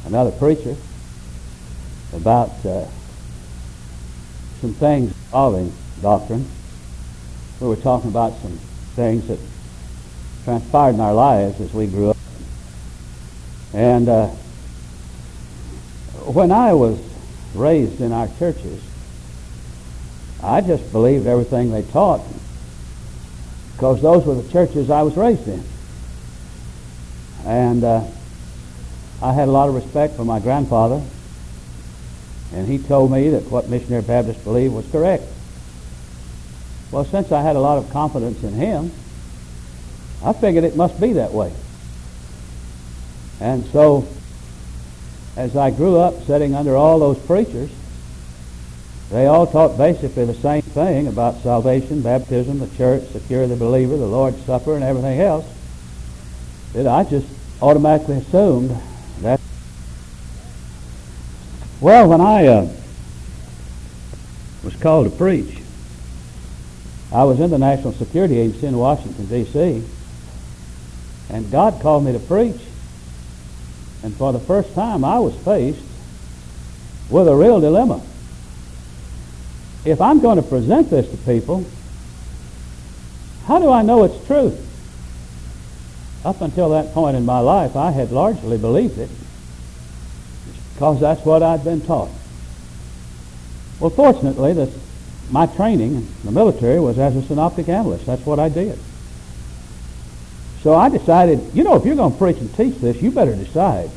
another preacher about some things involving doctrine. We were talking about some things that transpired in our lives as we grew up. And when I was raised in our churches, I just believed everything they taught because those were the churches I was raised in. And I had a lot of respect for my grandfather, and he told me that what Missionary Baptists believed was correct. Well, since I had a lot of confidence in him, I figured it must be that way. And so, as I grew up sitting under all those preachers, they all taught basically the same thing about salvation, baptism, the church, secure the believer, the Lord's Supper, and everything else, that I just automatically assumed that. Well, when I was called to preach, I was in the National Security Agency in Washington, D.C., and God called me to preach. And for the first time, I was faced with a real dilemma. If I'm going to present this to people, how do I know it's true? Up until that point in my life, I had largely believed it because that's what I'd been taught. Well, fortunately, my training in the military was as a synoptic analyst. That's what I did. So I decided, if you're going to preach and teach this, you better decide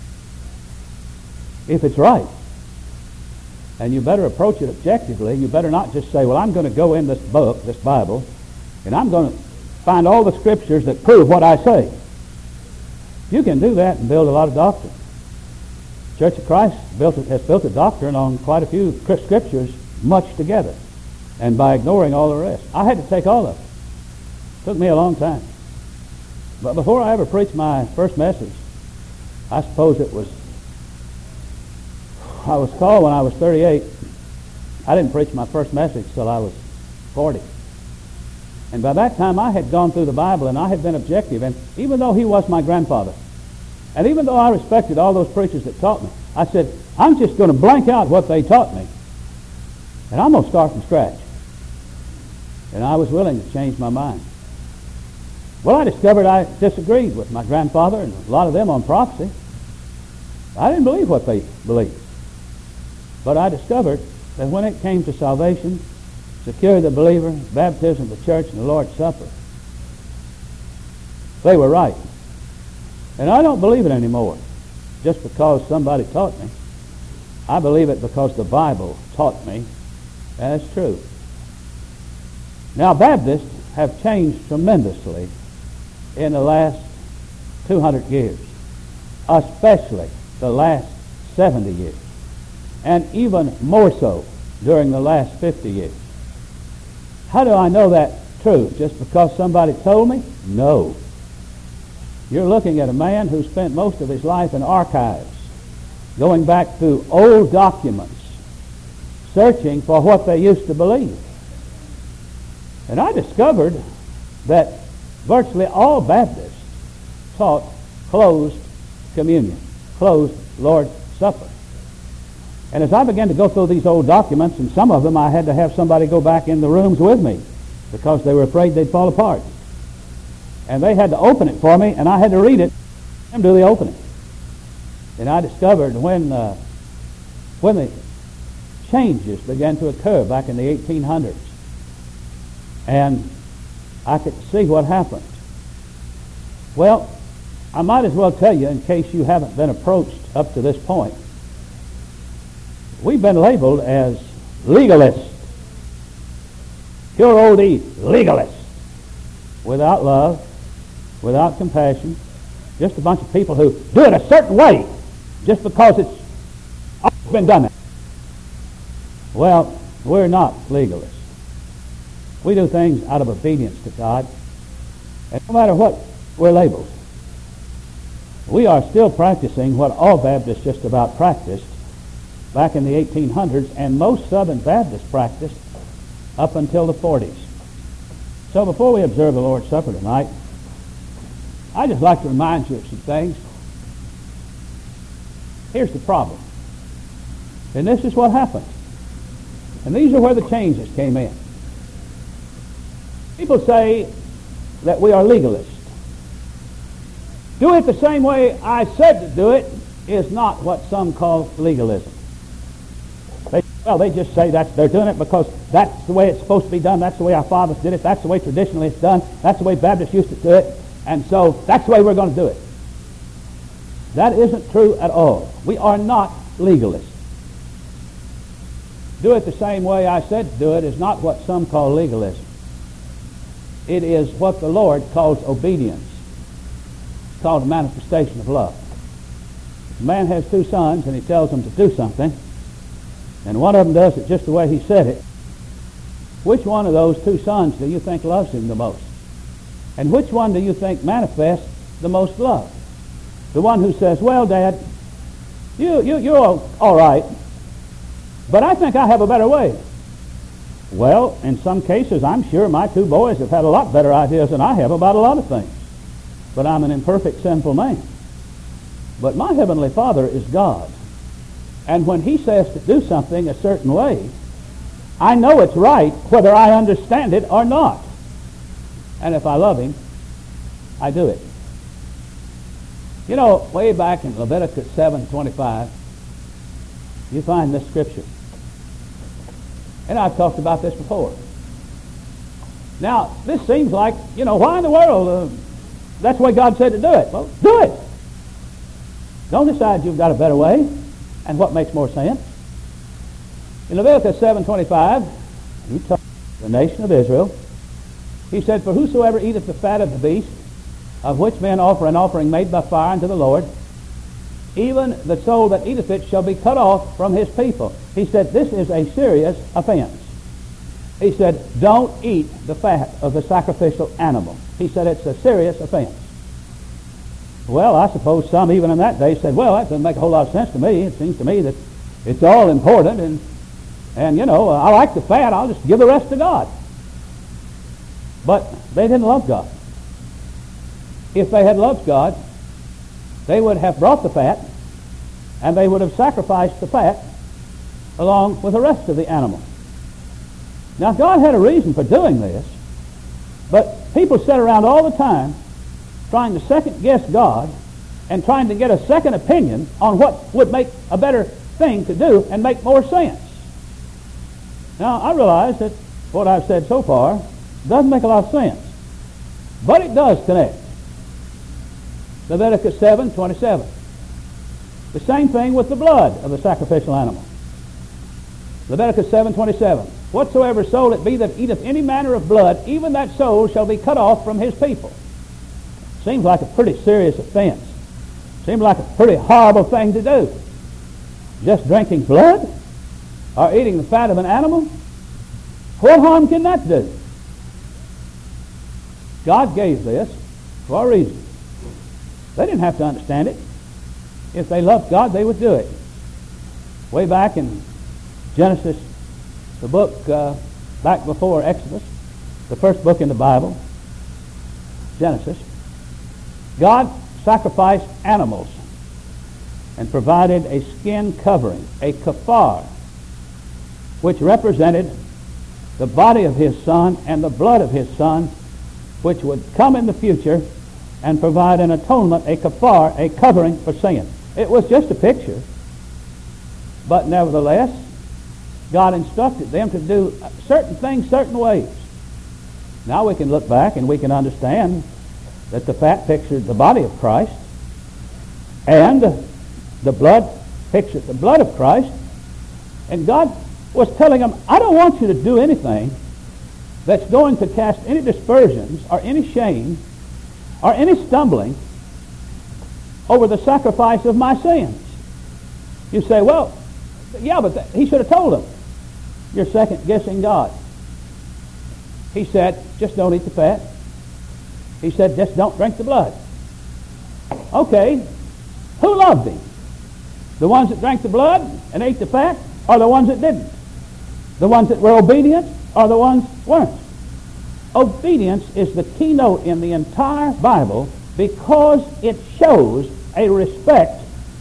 if it's right. And you better approach it objectively. You better not just say, well, I'm going to go in this book, this Bible, and I'm going to find all the scriptures that prove what I say. You can do that and build a lot of doctrine. Church of Christ has built a doctrine on quite a few scriptures much together, and by ignoring all the rest. I had to take all of it. It took me a long time. But before I ever preached my first message, I suppose I was called when I was 38. I didn't preach my first message till I was 40. And by that time I had gone through the Bible and I had been objective. And even though he was my grandfather, and even though I respected all those preachers that taught me, I said, I'm just going to blank out what they taught me. And I'm going to start from scratch. And I was willing to change my mind. Well, I discovered I disagreed with my grandfather and a lot of them on prophecy. I didn't believe what they believed. But I discovered that when it came to salvation, secure the believer, baptism, the church, and the Lord's Supper, they were right. And I don't believe it anymore just because somebody taught me. I believe it because the Bible taught me, and it's true. Now, Baptists have changed tremendously in the last 200 years, especially the last 70 years, and even more so during the last 50 years. How do I know that's true? Just because somebody told me? No. You're looking at a man who spent most of his life in archives, going back through old documents, searching for what they used to believe. And I discovered that virtually all Baptists taught closed communion, closed Lord's Supper. And as I began to go through these old documents, and some of them I had to have somebody go back in the rooms with me because they were afraid they'd fall apart. And they had to open it for me, and I had to read it and do the opening. And I discovered when the changes began to occur back in the 1800s, and I could see what happened. Well, I might as well tell you, in case you haven't been approached up to this point, we've been labeled as legalists. Pure old E, legalists. Without love, without compassion, just a bunch of people who do it a certain way just because it's always been done that. Well, we're not legalists. We do things out of obedience to God, and no matter what we're labeled, we are still practicing what all Baptists just about practiced back in the 1800s, and most Southern Baptists practiced up until the 40s. So before we observe the Lord's Supper tonight, I'd just like to remind you of some things. Here's the problem. And this is what happened. And these are where the changes came in. People say that we are legalists. Do it the same way I said to do it is not what some call legalism. They just say they're doing it because that's the way it's supposed to be done. That's the way our fathers did it. That's the way traditionally it's done. That's the way Baptists used to do it. And so that's the way we're going to do it. That isn't true at all. We are not legalists. Do it the same way I said to do it is not what some call legalism. It is what the Lord calls obedience. It's called a manifestation of love. A man has two sons and he tells them to do something, and one of them does it just the way he said it. Which one of those two sons do you think loves him the most? And which one do you think manifests the most love? The one who says, well, Dad, you're all right, but I think I have a better way. Well, in some cases, I'm sure my two boys have had a lot better ideas than I have about a lot of things. But I'm an imperfect, sinful man. But my Heavenly Father is God. And when He says to do something a certain way, I know it's right whether I understand it or not. And if I love Him, I do it. You know, way back in Leviticus 7:25, you find this scripture. And I've talked about this before. Now, this seems like, why in the world? That's the way God said to do it. Well, do it. Don't decide you've got a better way and what makes more sense. In Leviticus 7:25, He told the nation of Israel, He said, for whosoever eateth the fat of the beast, of which men offer an offering made by fire unto the Lord, even the soul that eateth it shall be cut off from his people. He said, this is a serious offense. He said, don't eat the fat of the sacrificial animal. He said, it's a serious offense. Well, I suppose some even in that day said, well, that doesn't make a whole lot of sense to me. It seems to me that it's all important, and I like the fat, I'll just give the rest to God. But they didn't love God. If they had loved God, they would have brought the fat, and they would have sacrificed the fat along with the rest of the animal. Now, God had a reason for doing this, but people sit around all the time trying to second-guess God and trying to get a second opinion on what would make a better thing to do and make more sense. Now, I realize that what I've said so far doesn't make a lot of sense, but it does connect. Leviticus 7:27. The same thing with the blood of the sacrificial animal. Leviticus 7:27. Whatsoever soul it be that eateth any manner of blood, even that soul shall be cut off from his people. Seems like a pretty serious offense. Seems like a pretty horrible thing to do. Just drinking blood or eating the fat of an animal? What harm can that do? God gave this for a reason. They didn't have to understand it. If they loved God, they would do it. Way back in Genesis, the book back before Exodus, the first book in the Bible, Genesis, God sacrificed animals and provided a skin covering, a kafar, which represented the body of His Son and the blood of His Son, which would come in the future and provide an atonement, a kafar, a covering for sin. It was just a picture, but nevertheless, God instructed them to do certain things certain ways. Now we can look back and we can understand that the fat pictured the body of Christ and the blood pictured the blood of Christ, and God was telling them, I don't want you to do anything that's going to cast any dispersions or any shame or any stumbling over the sacrifice of my sins. You say, well, yeah, but He should have told them. You're second-guessing God. He said, just don't eat the fat. He said, just don't drink the blood. Okay, who loved Him? The ones that drank the blood and ate the fat, or the ones that didn't? The ones that were obedient, or the ones weren't? Obedience is the keynote in the entire Bible because it shows a respect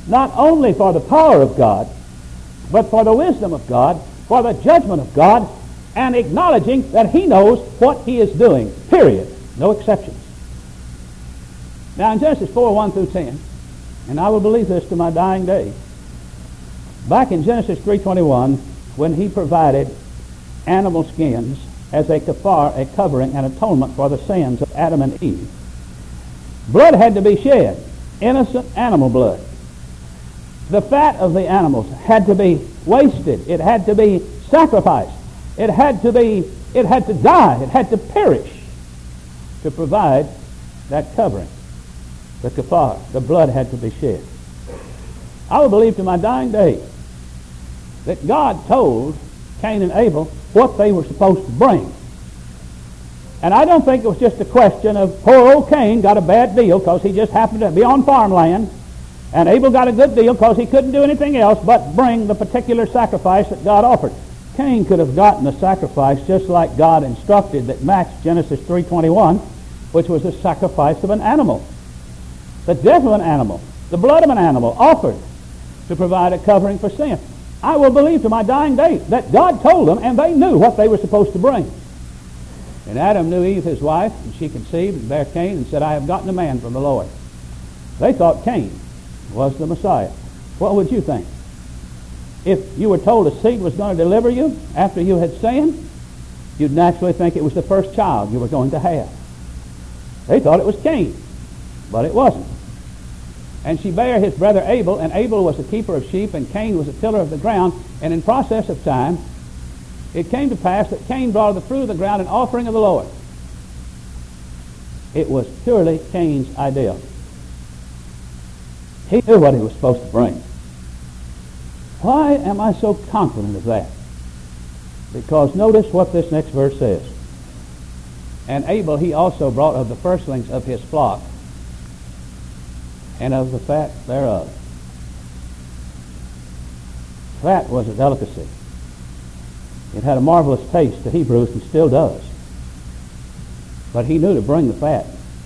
not only for the power of God, but for the wisdom of God, for the judgment of God, and acknowledging that he knows what he is doing, period. No exceptions. Now in Genesis 4, 1 through 10, and I will believe this to my dying day, back in Genesis 3:21, when he provided animal skins as a kafar, a covering, an atonement for the sins of Adam and Eve, blood had to be shed, innocent animal blood. The fat of the animals had to be wasted. It had to be sacrificed. It had to die. It had to perish to provide that covering. The kafar, the blood had to be shed. I will believe to my dying day that God told Cain and Abel what they were supposed to bring. And I don't think it was just a question of poor old Cain got a bad deal because he just happened to be on farmland, and Abel got a good deal because he couldn't do anything else but bring the particular sacrifice that God offered. Cain could have gotten a sacrifice just like God instructed that matched Genesis 3:21, which was the sacrifice of an animal. The death of an animal, the blood of an animal offered to provide a covering for sin. I will believe to my dying day that God told them, and they knew what they were supposed to bring. And Adam knew Eve, his wife, and she conceived and bare Cain and said, I have gotten a man from the Lord. They thought Cain was the Messiah. What would you think? If you were told a seed was going to deliver you after you had sinned, you'd naturally think it was the first child you were going to have. They thought it was Cain, but it wasn't. And she bare his brother Abel, and Abel was a keeper of sheep, and Cain was a tiller of the ground. And in process of time, it came to pass that Cain brought of the fruit of the ground an offering of the Lord. It was purely Cain's idea. He knew what he was supposed to bring. Why am I so confident of that? Because notice what this next verse says. And Abel he also brought of the firstlings of his flock, and of the fat thereof. Fat was a delicacy. It had a marvelous taste to Hebrews and still does. But he knew to bring the fat.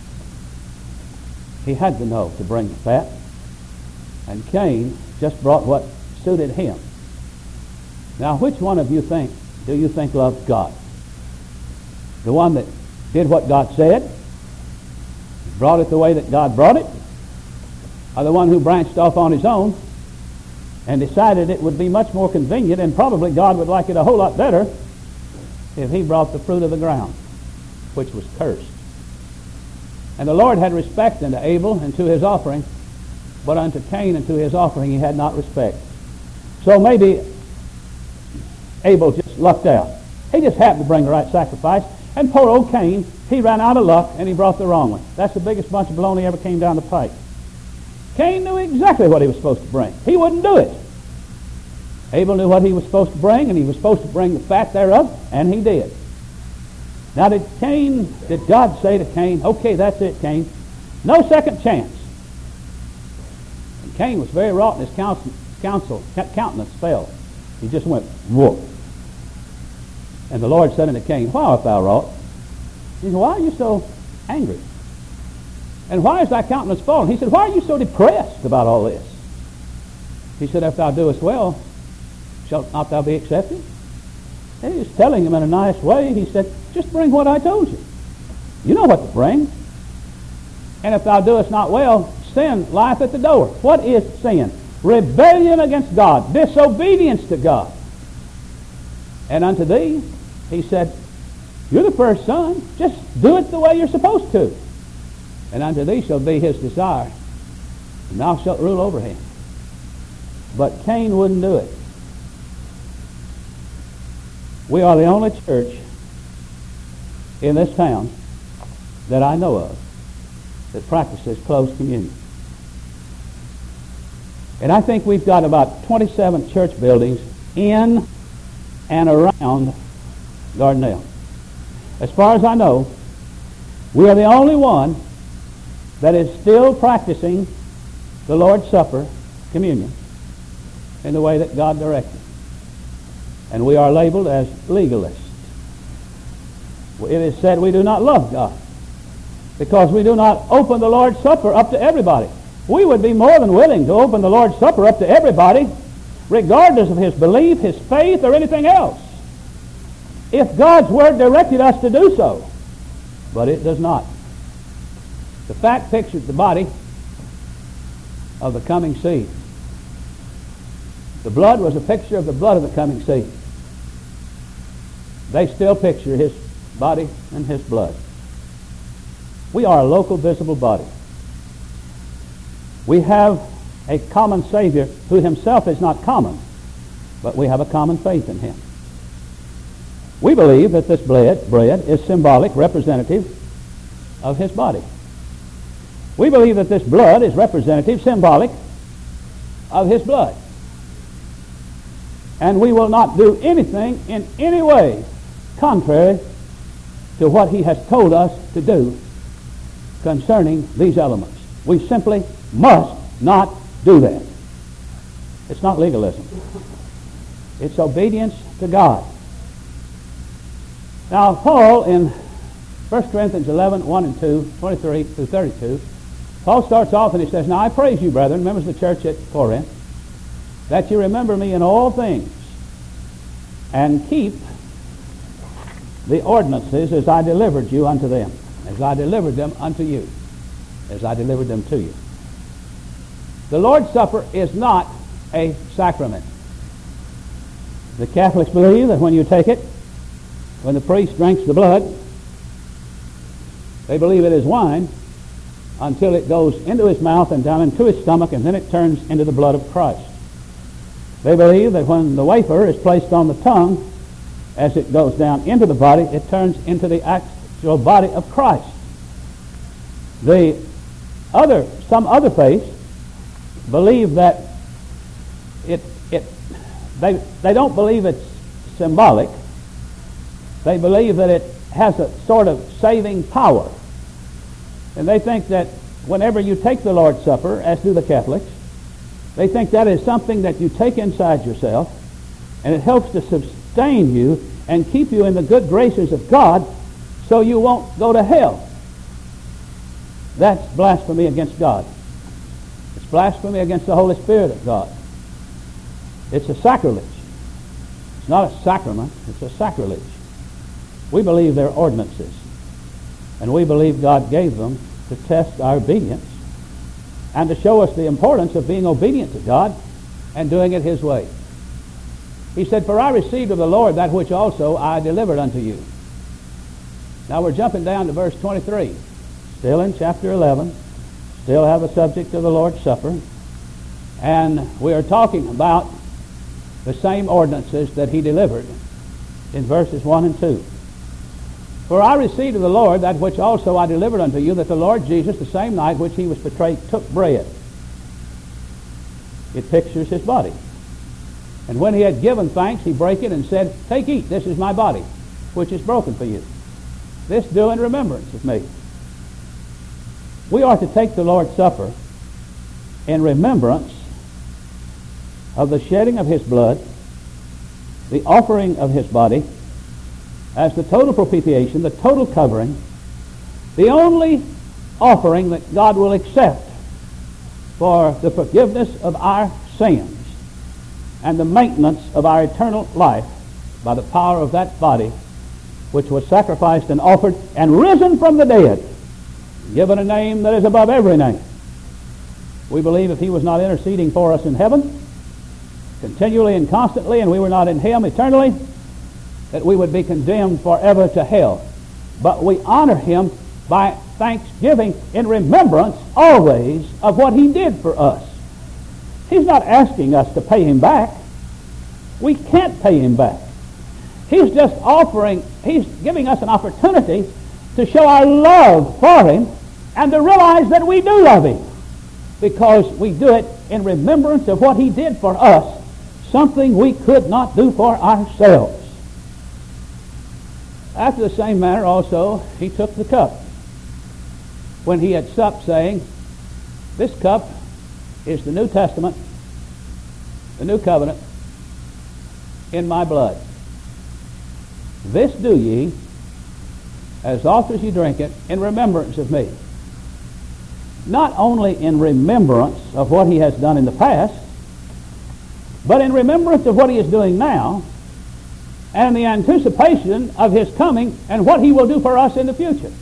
He had to know to bring the fat. And Cain just brought what suited him. Now, which one of you do you think loved God? The one that did what God said, brought it the way that God brought it, or the one who branched off on his own and decided it would be much more convenient, and probably God would like it a whole lot better if he brought the fruit of the ground, which was cursed. And the Lord had respect unto Abel and to his offering, but unto Cain and to his offering he had not respect. So maybe Abel just lucked out. He just happened to bring the right sacrifice, and poor old Cain, he ran out of luck and he brought the wrong one. That's the biggest bunch of baloney ever came down the pike. Cain knew exactly what he was supposed to bring. He wouldn't do it. Abel knew what he was supposed to bring, and he was supposed to bring the fat thereof, and he did. Now did God say to Cain, okay, that's it, Cain, no second chance? And Cain was very wrought, and his countenance fell. He just went, whoop. And the Lord said unto Cain, why art thou wrought? He said, why are you so angry? And why is thy countenance fallen? He said, why are you so depressed about all this? He said, if thou doest well, shalt not thou be accepted? And he was telling him in a nice way. He said, just bring what I told you. You know what to bring. And if thou doest not well, sin lieth at the door. What is sin? Rebellion against God, disobedience to God. And unto thee, he said, you're the first son. Just do it the way you're supposed to. And unto thee shall be his desire, and thou shalt rule over him. But Cain wouldn't do it. We are the only church in this town that I know of that practices closed communion. And I think we've got about 27 church buildings in and around Gardendale. As far as I know, we are the only one that is still practicing the Lord's Supper, communion, in the way that God directed. And we are labeled as legalists. It is said we do not love God because we do not open the Lord's Supper up to everybody. we would be more than willing to open the Lord's Supper up to everybody, regardless of his belief, his faith, or anything else, if God's Word directed us to do so. But it does not. The fat pictured the body of the coming seed. The blood was a picture of the blood of the coming seed. They still picture his body and his blood. We are a local, visible body. We have a common Savior who himself is not common, but we have a common faith in him. We believe that this bread is symbolic, representative of his body. We believe that this blood is representative, symbolic of his blood. And we will not do anything in any way contrary to what he has told us to do concerning these elements. We simply must not do that. It's not legalism. It's obedience to God. Now, Paul in 1 Corinthians 11, 1 and 2, 23 through 32, Paul starts off and he says, "Now I praise you, brethren," members of the church at Corinth, "that you remember me in all things, and keep the ordinances as I delivered you unto them, as I delivered them unto you, as I delivered them to you." The Lord's Supper is not a sacrament. The Catholics believe that when you take it, when the priest drinks the blood, they believe it is wine until it goes into his mouth and down into his stomach, and then it turns into the blood of Christ. They believe that when the wafer is placed on the tongue, as it goes down into the body, it turns into the actual body of Christ. Some other faiths believe that they don't believe it's symbolic. They believe that it has a sort of saving power. And they think that whenever you take the Lord's Supper, as do the Catholics, they think that is something that you take inside yourself, and it helps to sustain you and keep you in the good graces of God so you won't go to hell. That's blasphemy against God. It's blasphemy against the Holy Spirit of God. It's a sacrilege. It's not a sacrament, it's a sacrilege. We believe they're ordinances, and we believe God gave them to test our obedience and to show us the importance of being obedient to God and doing it his way. He said, "For I received of the Lord that which also I delivered unto you." Now we're jumping down to verse 23. Still in chapter 11. Still have a subject of the Lord's Supper. And we are talking about the same ordinances that he delivered in verses 1 and 2. "For I received of the Lord that which also I delivered unto you, that the Lord Jesus, the same night which he was betrayed, took bread." It pictures his body. "And when he had given thanks, he brake it and said, Take, eat, this is my body, which is broken for you. This do in remembrance of me." We are to take the Lord's Supper in remembrance of the shedding of his blood, the offering of his body, as the total propitiation, the total covering, the only offering that God will accept for the forgiveness of our sins and the maintenance of our eternal life by the power of that body which was sacrificed and offered and risen from the dead, given a name that is above every name. We believe if he was not interceding for us in heaven continually and constantly, and we were not in him eternally, that we would be condemned forever to hell. But we honor him by thanksgiving in remembrance always of what he did for us. He's not asking us to pay him back. We can't pay him back. He's just he's giving us an opportunity to show our love for him and to realize that we do love him, because we do it in remembrance of what he did for us, something we could not do for ourselves. After the same manner also he took the cup when he had supped, saying, "This cup is the New Testament, the New Covenant, in my blood. This do ye, as oft as ye drink it, in remembrance of me." not only in remembrance of what he has done in the past, but in remembrance of what he is doing now, and the anticipation of his coming and what he will do for us in the future.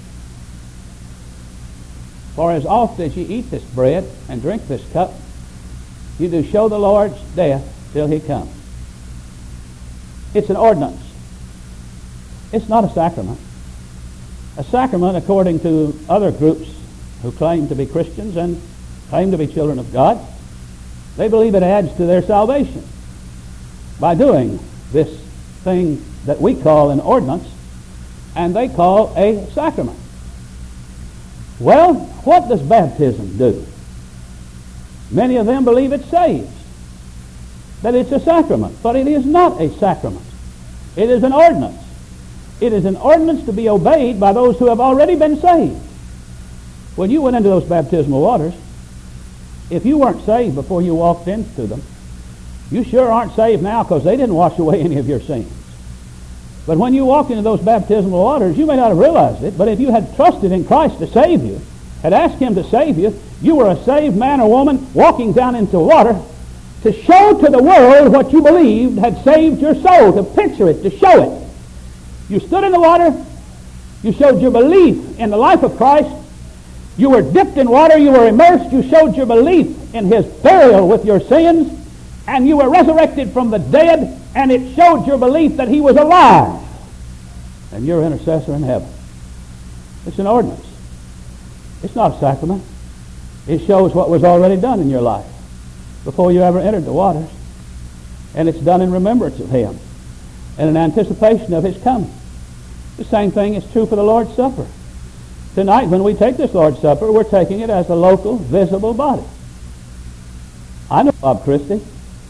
For as oft as ye eat this bread and drink this cup, you do show the Lord's death till he comes. It's an ordinance. It's not a sacrament. A sacrament, according to other groups who claim to be Christians and claim to be children of God, they believe it adds to their salvation by doing this thing that we call an ordinance and they call a sacrament. Well, what does baptism do? Many of them believe it saves, that it's a sacrament, but it is not a sacrament. It is an ordinance. It is an ordinance to be obeyed by those who have already been saved. When you went into those baptismal waters, if you weren't saved before you walked into them, you sure aren't saved now, because they didn't wash away any of your sins. But when you walked into those baptismal waters, you may not have realized it, but if you had trusted in Christ to save you, had asked him to save you, you were a saved man or woman walking down into water to show to the world what you believed had saved your soul, to picture it, to show it. You stood in the water, you showed your belief in the life of Christ, you were dipped in water, you were immersed, you showed your belief in his burial with your sins, and you were resurrected from the dead, and it showed your belief that he was alive, and you're intercessor in heaven. It's an ordinance. It's not a sacrament. It shows what was already done in your life before you ever entered the waters, and it's done in remembrance of him and in anticipation of his coming. The same thing is true for the Lord's Supper. Tonight, when we take this Lord's Supper, we're taking it as a local, visible body. I know Bob Christie.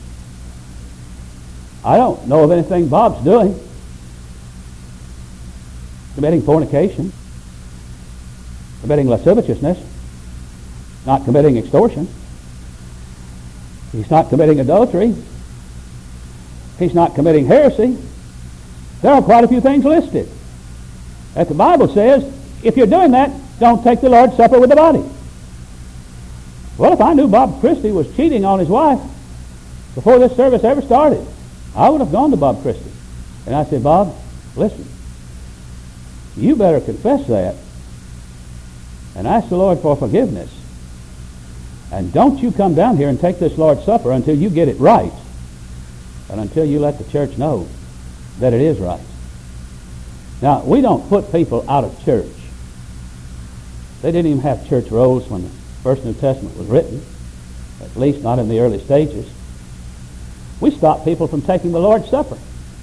I don't know of anything Bob's doing. Committing fornication, committing lasciviousness, not committing extortion. He's not committing adultery. He's not committing heresy. There are quite a few things listed that the Bible says, if you're doing that, don't take the Lord's Supper with the body. Well, if I knew Bob Christie was cheating on his wife before this service ever started, I would have gone to Bob Christie. And I said, Bob, listen, you better confess that and ask the Lord for forgiveness. And don't you come down here and take this Lord's Supper until you get it right, and until you let the church know that it is right. Now, we don't put people out of church. They didn't even have church rolls when the First New Testament was written, at least not in the early stages. We stop people from taking the Lord's Supper.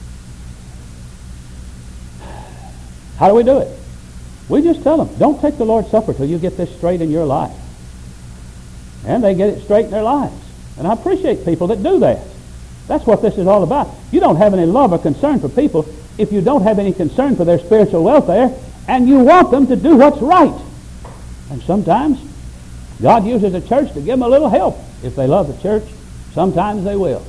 How do we do it? We just tell them, don't take the Lord's Supper till you get this straight in your life. And they get it straight in their lives. And I appreciate people that do that. That's what this is all about. You don't have any love or concern for people if you don't have any concern for their spiritual welfare, and you want them to do what's right. And sometimes God uses a church to give them a little help. If they love the church, sometimes they will.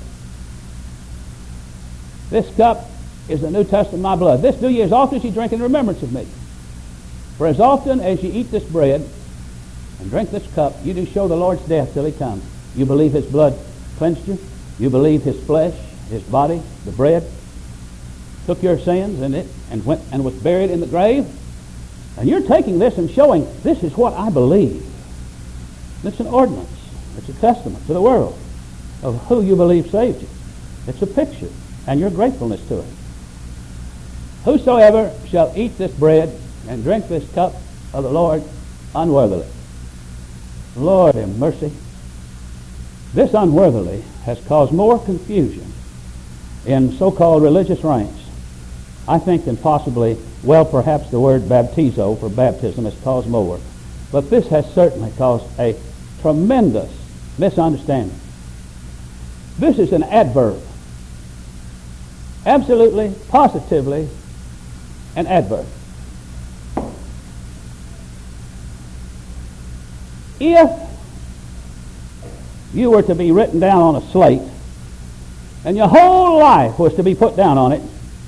This cup is the New Testament of my blood. This do ye as often as ye drink in remembrance of me. For as often as ye eat this bread and drink this cup, you do show the Lord's death till he comes. You believe his blood cleansed you. You believe his flesh, his body, the bread, took your sins in it and went and was buried in the grave. And you're taking this and showing, this is what I believe. It's an ordinance. It's a testament to the world of who you believe saved you. It's a picture and your gratefulness to it. Whosoever shall eat this bread and drink this cup of the Lord unworthily. Lord have mercy. This unworthily has caused more confusion in so-called religious ranks, I think, than possibly, well, perhaps the word baptizo for baptism has caused more. But this has certainly caused a tremendous misunderstanding. This is an adverb. Absolutely, positively, an adverb. If you were to be written down on a slate and your whole life was to be put down on it,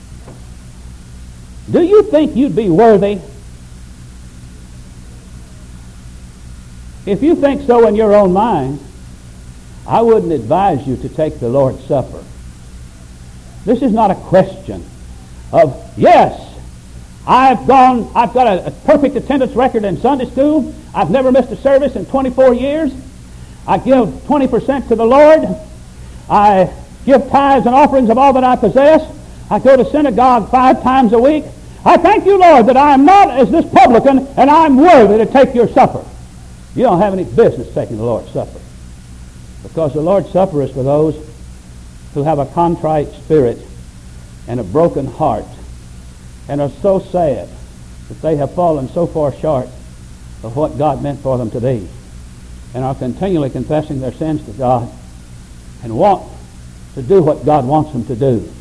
do you think you'd be worthy If you think so in your own mind, I wouldn't advise you to take the Lord's Supper. This is not a question of, yes, I've got a perfect attendance record in Sunday school. I've never missed a service in 24 years. I give 20% to the Lord. I give tithes and offerings of all that I possess. I go to synagogue 5 times a week. I thank you, Lord, that I am not as this publican, and I'm worthy to take your supper. You don't have any business taking the Lord's Supper, because the Lord's Supper is for those who have a contrite spirit and a broken heart and are so sad that they have fallen so far short of what God meant for them to be, and are continually confessing their sins to God and want to do what God wants them to do.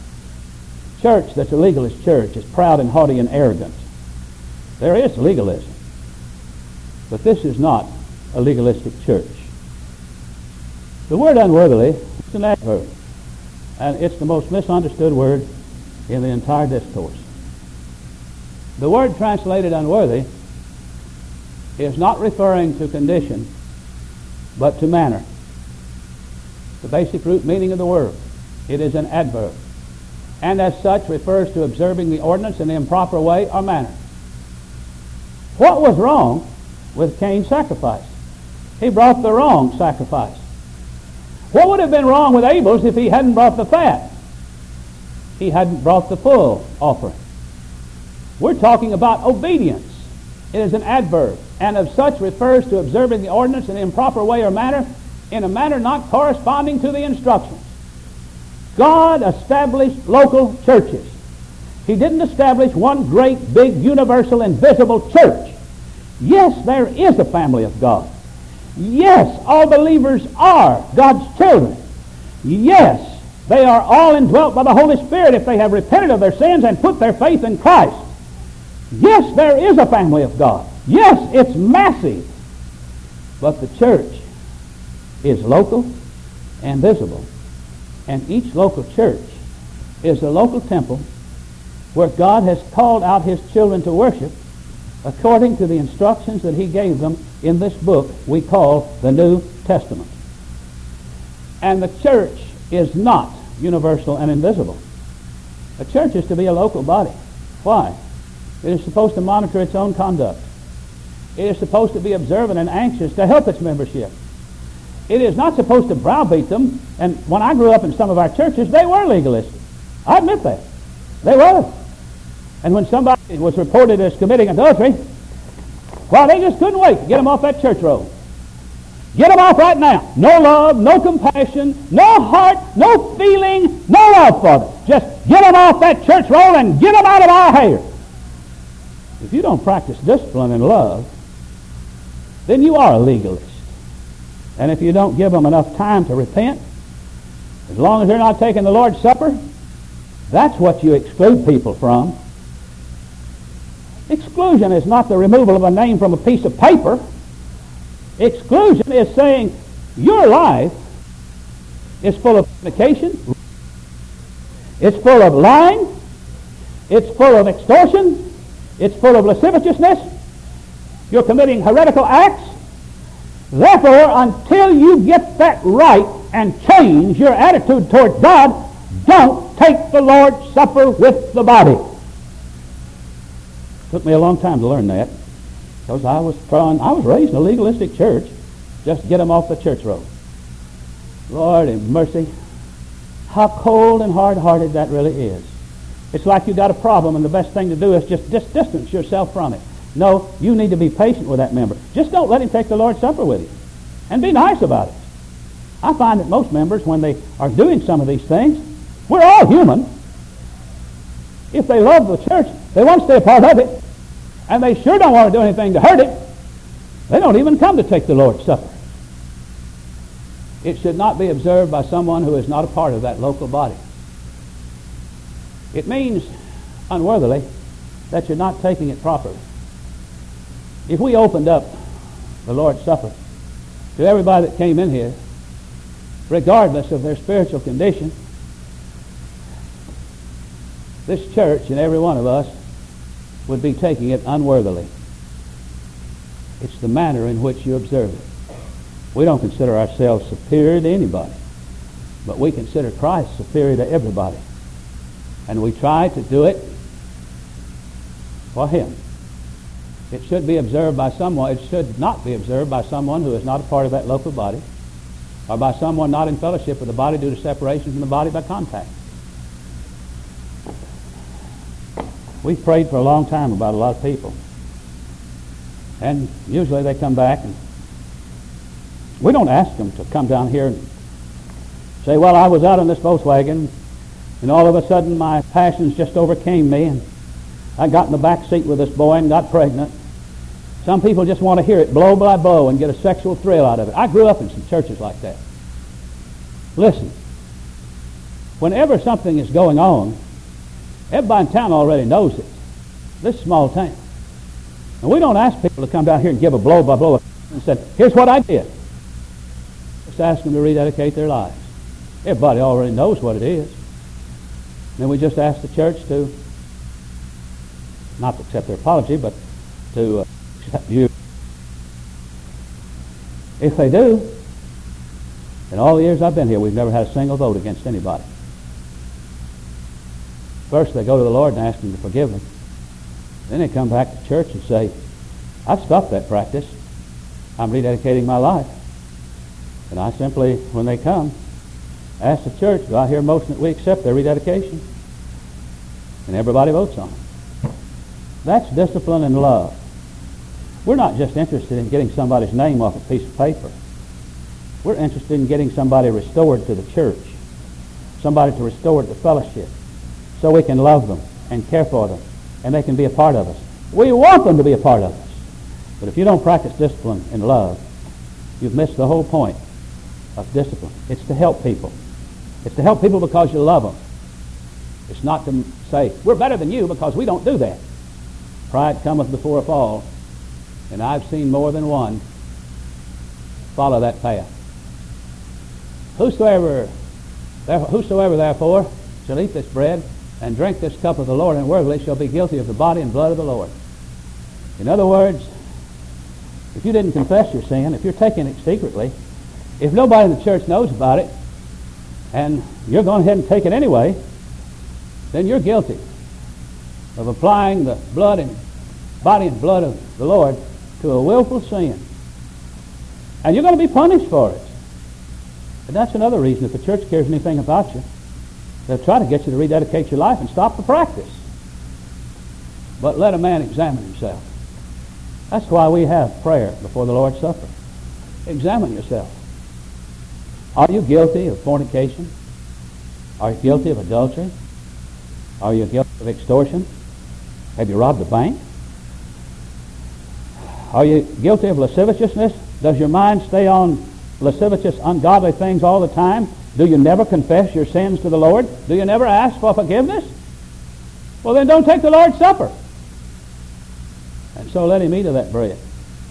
Church that's a legalist church is proud and haughty and arrogant. There is legalism, but this is not a legalistic church. The word unworthily is an adverb, and it's the most misunderstood word in the entire discourse. The word translated unworthy is not referring to condition, but to manner. The basic root meaning of the word. It is an adverb, and as such refers to observing the ordinance in the improper way or manner. What was wrong with Cain's sacrifice? He brought the wrong sacrifice. What would have been wrong with Abel's if he hadn't brought the fat? He hadn't brought the full offering. We're talking about obedience. It is an adverb, and of such refers to observing the ordinance in an improper way or manner, in a manner not corresponding to the instructions. God established local churches. He didn't establish one great, big, universal, invisible church. Yes, there is a family of God. Yes, all believers are God's children. Yes, they are all indwelt by the Holy Spirit if they have repented of their sins and put their faith in Christ. Yes, there is a family of God. Yes, it's massive. But the church is local and visible. And each local church is a local temple where God has called out His children to worship according to the instructions that He gave them in this book we call the New Testament. And the church is not universal and invisible. A church is to be a local body. Why? It is supposed to monitor its own conduct. It is supposed to be observant and anxious to help its membership. It is not supposed to browbeat them. And when I grew up in some of our churches, they were legalistic. I admit that. They were. And when somebody was reported as committing adultery, well, they just couldn't wait to get them off that church roll. Get them off right now. No love, no compassion, no heart, no feeling, no love for them. Just get them off that church roll and get them out of our hair. If you don't practice discipline and love, then you are a legalist. And if you don't give them enough time to repent, as long as they're not taking the Lord's Supper, that's what you exclude people from. Exclusion is not the removal of a name from a piece of paper. Exclusion is saying your life is full of fornication, it's full of lying, it's full of extortion, it's full of lasciviousness, you're committing heretical acts. Therefore, until you get that right and change your attitude toward God, don't take the Lord's Supper with the body. Took me a long time to learn that, because I was raised in a legalistic church. Just get them off the church road. Lord in mercy, how cold and hard-hearted that really is. It's like you got a problem and the best thing to do is just distance yourself from it. No, you need to be patient with that member. Just don't let him take the Lord's Supper with you. And be nice about it. I find that most members, when they are doing some of these things, we're all human. If they love the church, they want to stay a part of it. And they sure don't want to do anything to hurt it. They don't even come to take the Lord's Supper. It should not be observed by someone who is not a part of that local body. It means unworthily that you're not taking it properly. If we opened up the Lord's Supper to everybody that came in here, regardless of their spiritual condition, this church and every one of us would be taking it unworthily. It's the manner in which you observe it. We don't consider ourselves superior to anybody, but we consider Christ superior to everybody. And we try to do it for Him. It should be observed by someone. It should not be observed by someone who is not a part of that local body, or by someone not in fellowship with the body due to separation from the body by contact. We've prayed for a long time about a lot of people, and usually they come back, and we don't ask them to come down here and say, well, I was out in this Volkswagen, and all of a sudden my passions just overcame me, and I got in the back seat with this boy and got pregnant. Some people just want to hear it blow by blow and get a sexual thrill out of it. I grew up in some churches like that. Listen, whenever something is going on, everybody in town already knows it. This small town. And we don't ask people to come down here and give a blow by blow and say, here's what I did. Just ask them to rededicate their lives. Everybody already knows what it is. Then we just ask the church to, not to accept their apology, but to accept you. If they do, in all the years I've been here, we've never had a single vote against anybody. First they go to the Lord and ask Him to forgive them. Then they come back to church and say, I've stopped that practice. I'm rededicating my life. And I simply, when they come, ask the church, do I hear a motion that we accept their rededication? And everybody votes on it. That's discipline and love. We're not just interested in getting somebody's name off a piece of paper. We're interested in getting somebody restored to the church, somebody to restore to fellowship, so we can love them and care for them, and they can be a part of us. We want them to be a part of us. But if you don't practice discipline and love, you've missed the whole point of discipline. It's to help people. It's to help people because you love them. It's not to say, we're better than you, because we don't do that. Pride cometh before a fall, and I've seen more than one follow that path. Whosoever therefore shall eat this bread and drink this cup of the Lord unworthily shall be guilty of the body and blood of the Lord. In other words, if you didn't confess your sin, if you're taking it secretly, if nobody in the church knows about it, and you're going ahead and take it anyway, then you're guilty of applying the body and blood of the Lord to a willful sin. And you're going to be punished for it. And that's another reason, if the church cares anything about you, they'll try to get you to rededicate your life and stop the practice. But let a man examine himself. That's why we have prayer before the Lord's Supper. Examine yourself. Are you guilty of fornication? Are you guilty of adultery? Are you guilty of extortion? Have you robbed a bank? Are you guilty of lasciviousness? Does your mind stay on lascivious, ungodly things all the time? Do you never confess your sins to the Lord? Do you never ask for forgiveness? Well, then don't take the Lord's Supper. And so let him eat of that bread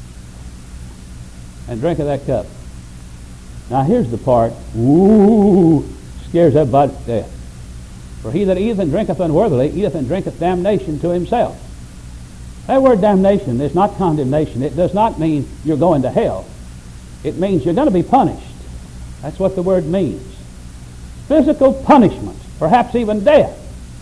and drink of that cup. Now here's the part, scares everybody to death. For he that eateth and drinketh unworthily eateth and drinketh damnation to himself. That word damnation is not condemnation. It does not mean you're going to hell. It means you're going to be punished. That's what the word means. Physical punishment, perhaps even death.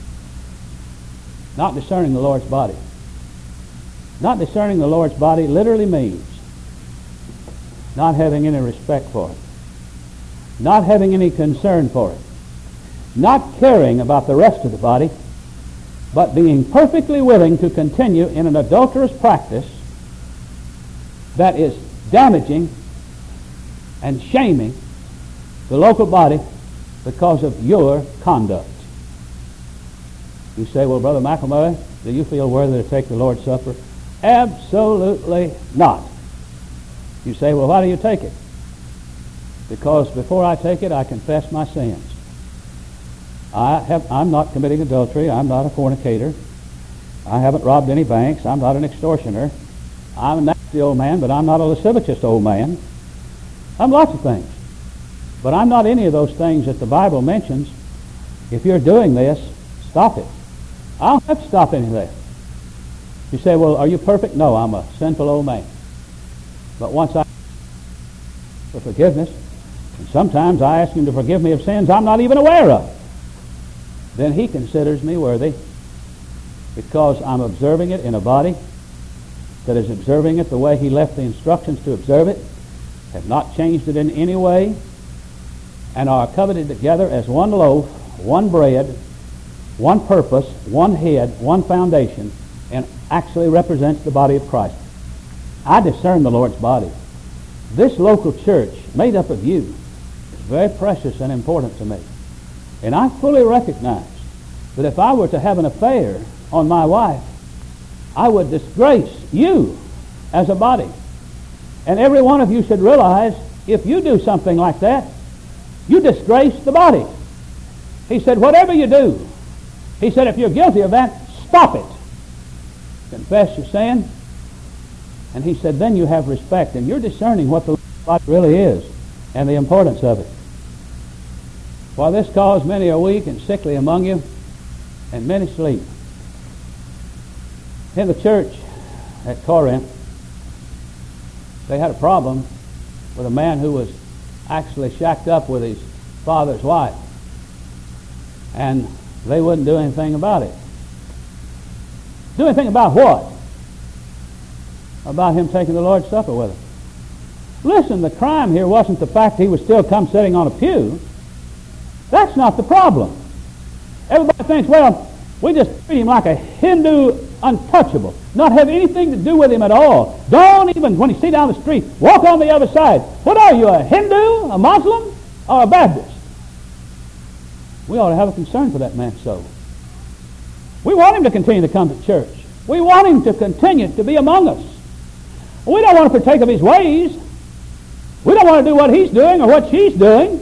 Not discerning the Lord's body. Not discerning the Lord's body literally means not having any respect for it, not having any concern for it, not caring about the rest of the body, but being perfectly willing to continue in an adulterous practice that is damaging and shaming the local body because of your conduct. You say, well, Brother McElmurray, do you feel worthy to take the Lord's Supper? Absolutely not. You say, well, why do you take it? Because before I take it, I confess my sins. I'm not committing adultery. I'm not a fornicator. I haven't robbed any banks. I'm not an extortioner. I'm a nasty old man, but I'm not a lascivious old man. I'm lots of things. But I'm not any of those things that the Bible mentions. If you're doing this, stop it. I don't have to stop any of that. You say, well, are you perfect? No, I'm a sinful old man. But once I for forgiveness, and sometimes I ask Him to forgive me of sins I'm not even aware of, then He considers me worthy, because I'm observing it in a body that is observing it the way He left the instructions to observe it, have not changed it in any way, and are covenanted together as one loaf, one bread, one purpose, one head, one foundation, and actually represents the body of Christ. I discern the Lord's body. This local church, made up of you, is very precious and important to me. And I fully recognize that if I were to have an affair on my wife, I would disgrace you as a body. And every one of you should realize, if you do something like that, you disgrace the body. He said, whatever you do, He said, if you're guilty of that, stop it. Confess your sin. And He said, then you have respect, and you're discerning what the body really is and the importance of it. While this cause many are weak and sickly among you, and many sleep. In the church at Corinth, they had a problem with a man who was actually shacked up with his father's wife. And they wouldn't do anything about it. Do anything about what? About him taking the Lord's Supper with him. Listen, the crime here wasn't the fact he was still come sitting on a pew. That's not the problem. Everybody thinks, well, we just treat him like a Hindu untouchable. Not have anything to do with him at all. Don't even, when you see down the street, walk on the other side. What are you, a Hindu, a Muslim, or a Baptist? We ought to have a concern for that man's soul. We want him to continue to come to church. We want him to continue to be among us. We don't want to partake of his ways. We don't want to do what he's doing or what she's doing.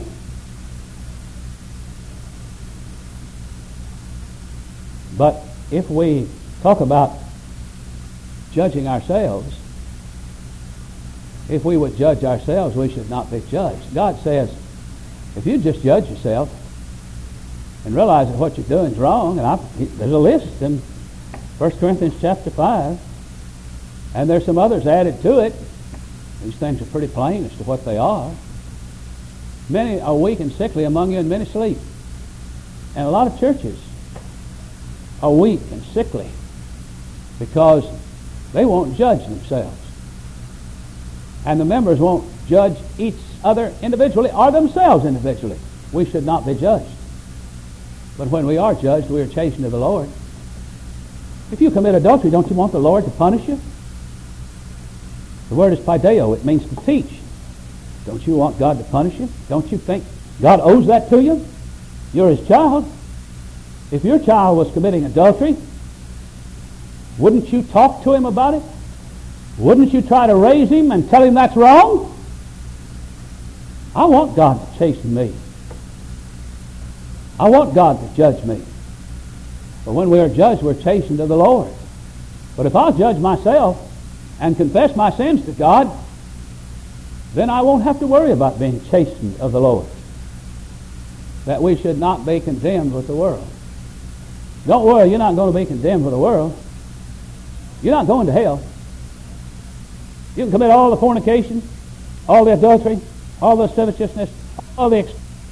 But if we talk about judging ourselves, if we would judge ourselves, we should not be judged. God says, if you just judge yourself and realize that what you're doing is wrong, and there's a list in 1 Corinthians chapter 5, and there's some others added to it. These things are pretty plain as to what they are. Many are weak and sickly among you, and many sleep. And a lot of churches are weak and sickly because they won't judge themselves. And the members won't judge each other individually or themselves individually. We should not be judged. But when we are judged, we are chastened of the Lord. If you commit adultery, don't you want the Lord to punish you? The word is paideo. It means to teach. Don't you want God to punish you? Don't you think God owes that to you? You're His child. If your child was committing adultery, wouldn't you talk to him about it? Wouldn't you try to raise him and tell him that's wrong? I want God to chasten me. I want God to judge me. But when we are judged, we're chastened of the Lord. But if I'll judge myself and confess my sins to God, then I won't have to worry about being chastened of the Lord. That we should not be condemned with the world. Don't worry, you're not going to be condemned with the world. You're not going to hell. You can commit all the fornication, all the adultery, all the lasciviousness, all the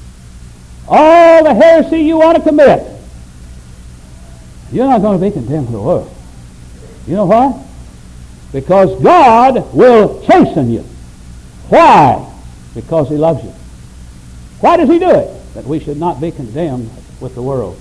heresy you want to commit. You're not going to be condemned with the world. You know why? Because God will chasten you. Why? Because He loves you. Why does He do it? That we should not be condemned with the world.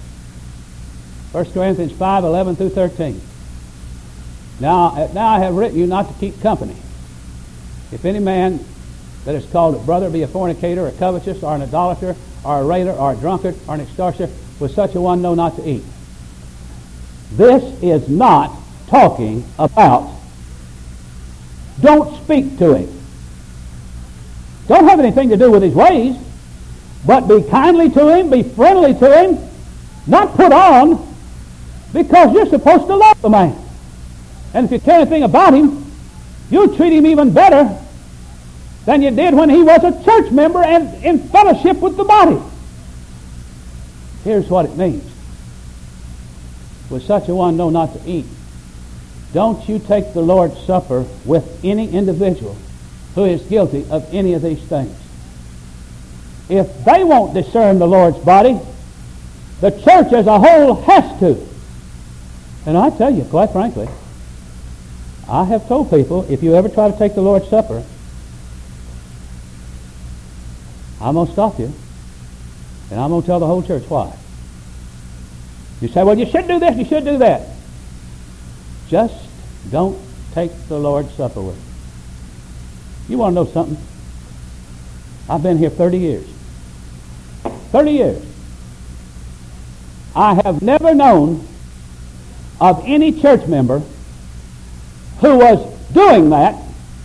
1 Corinthians 5:11 through 13. Now I have written you not to keep company. If any man that is called a brother be a fornicator, a covetous, or an idolater, or a railer, or a drunkard, or an extortioner, with such a one know not to eat. This is not talking about. Don't speak to him. Don't have anything to do with his ways, but be kindly to him, be friendly to him, not put on, because you're supposed to love the man. And if you care anything about him, you'll treat him even better than you did when he was a church member and in fellowship with the body. Here's what it means. With such a one know not to eat, don't you take the Lord's Supper with any individual who is guilty of any of these things. If they won't discern the Lord's body, the church as a whole has to. And I tell you, quite frankly, I have told people, if you ever try to take the Lord's Supper, I'm going to stop you, and I'm going to tell the whole church why. You say, well, you should do this, you should do that. Just don't take the Lord's Supper with you. You want to know something? I've been here 30 years. 30 years. I have never known of any church member who was doing that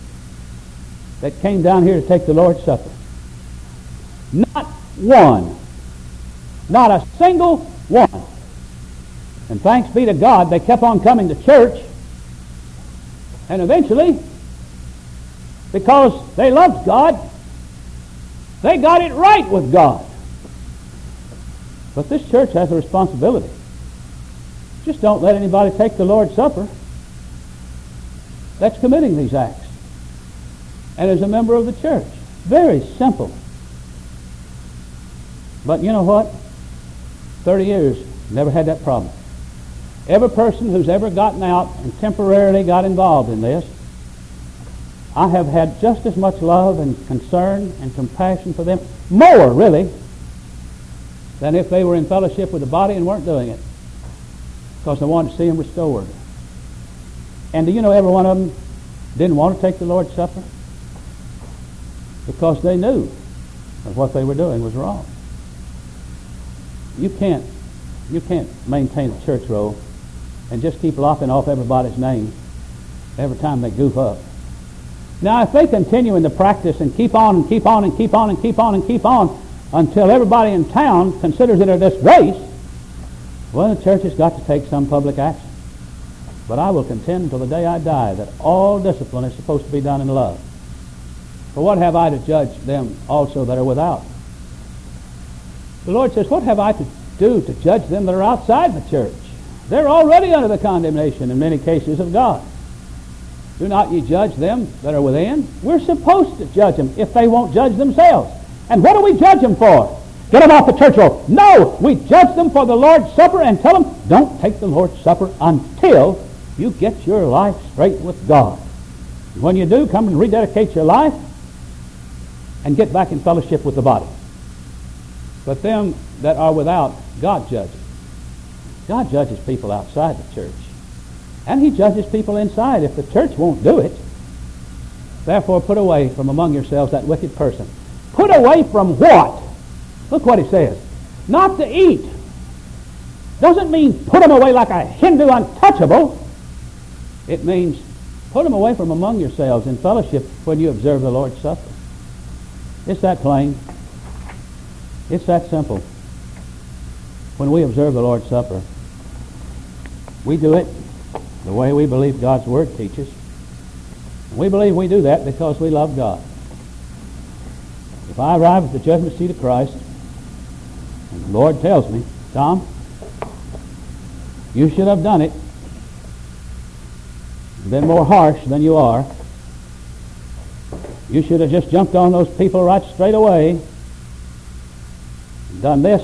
came down here to take the Lord's Supper. Not one. Not a single one. And thanks be to God, they kept on coming to church. And eventually, because they loved God, they got it right with God. But this church has a responsibility. Just don't let anybody take the Lord's Supper that's committing these acts. And as a member of the church. Very simple. But you know what? 30 years, never had that problem. Every person who's ever gotten out and temporarily got involved in this, I have had just as much love and concern and compassion for them, more really, than if they were in fellowship with the body and weren't doing it, because I wanted to see them restored. And do you know every one of them didn't want to take the Lord's Supper? Because they knew that what they were doing was wrong. You can't maintain a church roll and just keep lopping off everybody's name every time they goof up. Now, if they continue in the practice and keep on and keep on and keep on and keep on and keep on until everybody in town considers it a disgrace, well, the church has got to take some public action. But I will contend until the day I die that all discipline is supposed to be done in love. For what have I to judge them also that are without? The Lord says, what have I to do to judge them that are outside the church? They're already under the condemnation in many cases of God. Do not ye judge them that are within? We're supposed to judge them if they won't judge themselves. And what do we judge them for? Get them off the church roll. No! We judge them for the Lord's Supper and tell them, don't take the Lord's Supper until you get your life straight with God. When you do, come and rededicate your life and get back in fellowship with the body. But them that are without, God judges. God judges people outside the church. And He judges people inside if the church won't do it. Therefore, put away from among yourselves that wicked person. Put away from what? Look what He says. Not to eat. Doesn't mean put them away like a Hindu untouchable. It means put them away from among yourselves in fellowship when you observe the Lord's Supper. It's that plain. It's that simple. When we observe the Lord's Supper, we do it the way we believe God's Word teaches. We believe we do that because we love God. If I arrive at the judgment seat of Christ, and the Lord tells me, Tom, you should have done it, been more harsh than you are. You should have just jumped on those people right straight away, done this,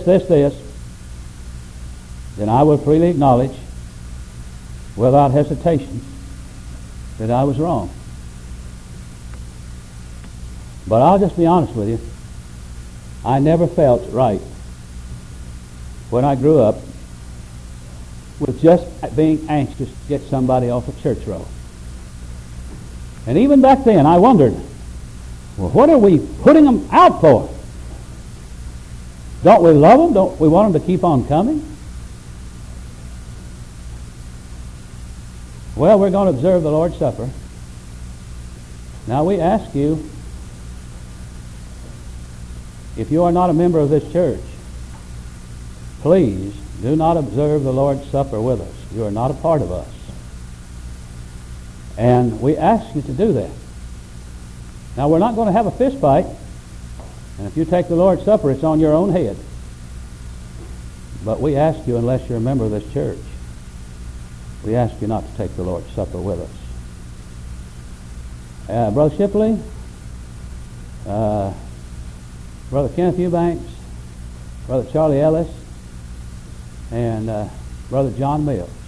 then I will freely acknowledge, without hesitation, that I was wrong. But I'll just be honest with you. I never felt right when I grew up with just being anxious to get somebody off a church roll. And even back then, I wondered, well, what are we putting them out for? Don't we love them? Don't we want them to keep on coming? Well, we're going to observe the Lord's Supper. Now we ask you, if you are not a member of this church, please do not observe the Lord's Supper with us. You are not a part of us. And we ask you to do that. Now, we're not going to have a fist fight. And if you take the Lord's Supper, it's on your own head. But we ask you, unless you're a member of this church, we ask you not to take the Lord's Supper with us. Brother Shipley, Brother Kenneth Eubanks, Brother Charlie Ellis, and Brother John Mills.